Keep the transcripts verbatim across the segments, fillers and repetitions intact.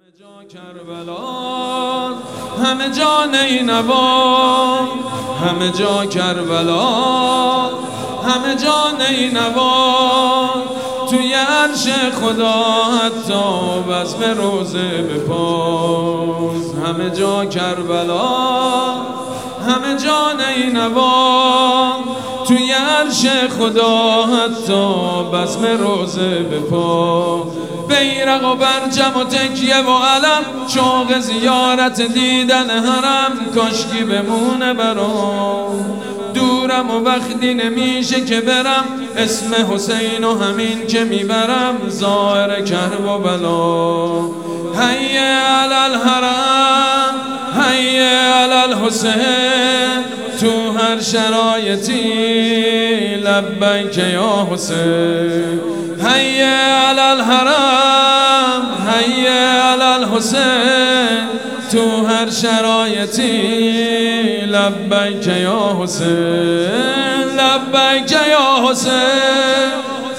جا کربلا، همه جا نینوا، همه جا کربلا، همه جا نینوا، توی عرش خدا حتی بزم روزه بپاس. همه جا کربلا، همه جا نینوا، توی عرش خدا حتی بزم روزه بپاس. بیرق و برجم و تکیه و علم، شوق زیارت دیدن حرم، کاشکی بمونه برام. دورم و وقتی نمیشه که برم، اسم حسین و همین که میبرم، ظاهر کرب و بلا. حی علی الحرم، حی علی الحسین، تو هر شرایطی لبیک یا حسین. حی علی الحرم، حی علی الحسین، تو هر شرایطی لبیک یا حسین، لبیک یا حسین.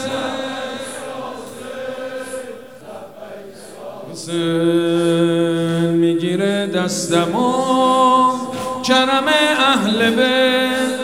حسین میگیره دستمو کرم اهل بیت،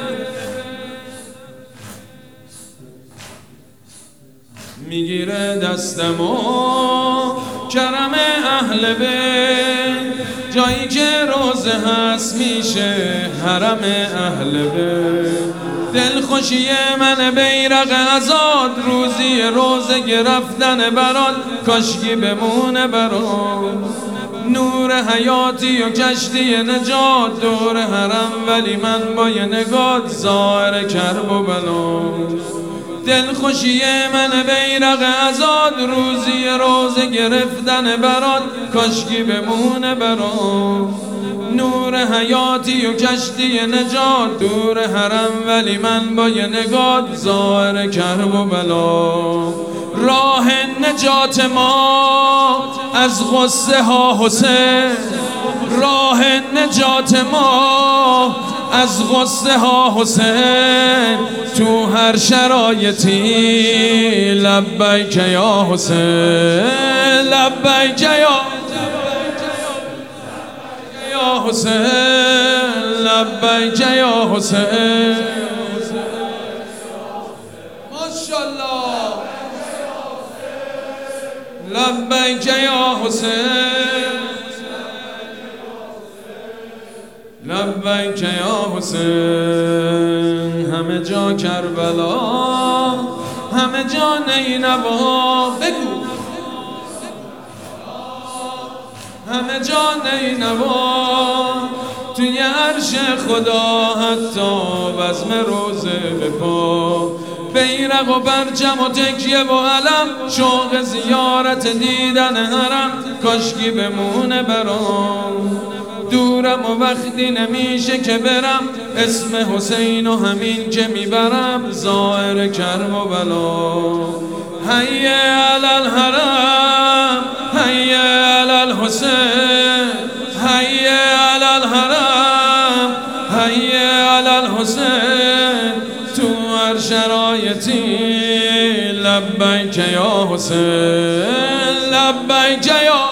میگیره دستمو کرم اهل بیت، جایی که روزه هست میشه حرم اهل بیت. دلخوشی من بیرق آزاد، روزی روزه گرفتن برات، کاشکی بمونه برات. نور حیاتی و کشتی نجات دور حرم، ولی من با یه نگات ظاهر کرب و بلا. دلخوشی من بیرق آزاد، روزی روزه گرفتن برات، کاشکی بمونه برات. نور حیاتی و کشتی نجات دور حرم، ولی من با یه نگات ظاهر کرب و بلا. راه نجات ما از غصه ها حسین، راه نجات ما از غصه ها حسین، تو هر شرایطی لبیک یا حسین، لبیک یا حسین، لبیک یا حسین. ماشاءالله، لبیک یا حسین، لبیک یا حسین. همه جا کربلا، همه جا نینوا، بگو همه جا نینوا، توی عرش خدا حتی بزم روزه بپا. بیرق و برجم و تکیه و علم، شوق زیارت دیدن حرم، کاشکی بمونه برام. دورم و وقتی نمیشه که برم، اسم حسین و همین که میبرم، ظاهر کرب و بلا. حی علی الحرم، حی علی الحسین، حی علی الحرم، حی علی الحسین، تو هر شرایطی لبیک یا حسین، لبیک یا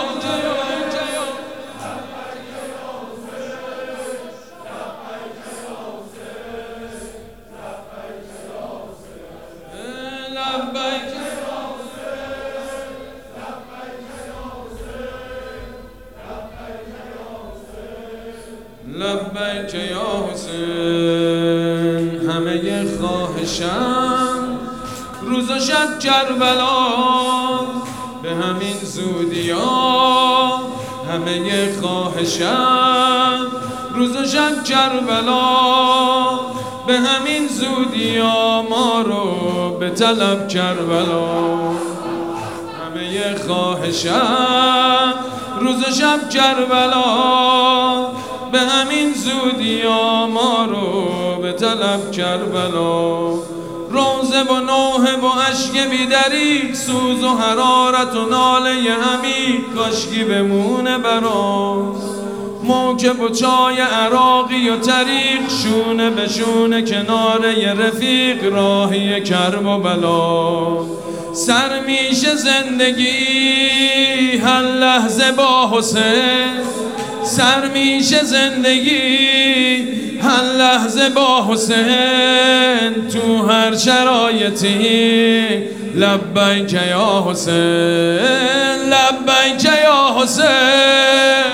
لبیک یا حسین. همه خواهشم روز و شب کربلا، به همین زودیا. همه خواهشم روز و شب کربلا، به همین زودیا. ما رو به طلب کربلا. همه خواهشم روز و شب کربلا، به همین زودیا. ما رو به طلب کربلا. روزه و نوحه و عشق بیدری، سوز و حرارت و ناله امیر، کاشکی بمونه برام. موکب و چای عراقی و طریق، شونه به شونه کنار ی رفیق، راهی کرب و بلا. سر میشه زندگی هر لحظه با حسین، سر میشه زندگی هر لحظه با حسین، تو هر شرایطی لبیک یا حسین، لبیک یا حسین،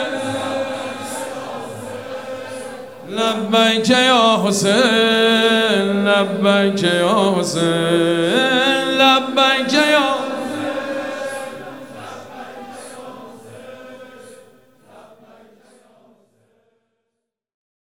لبیک یا حسین، لبیک یا حسین.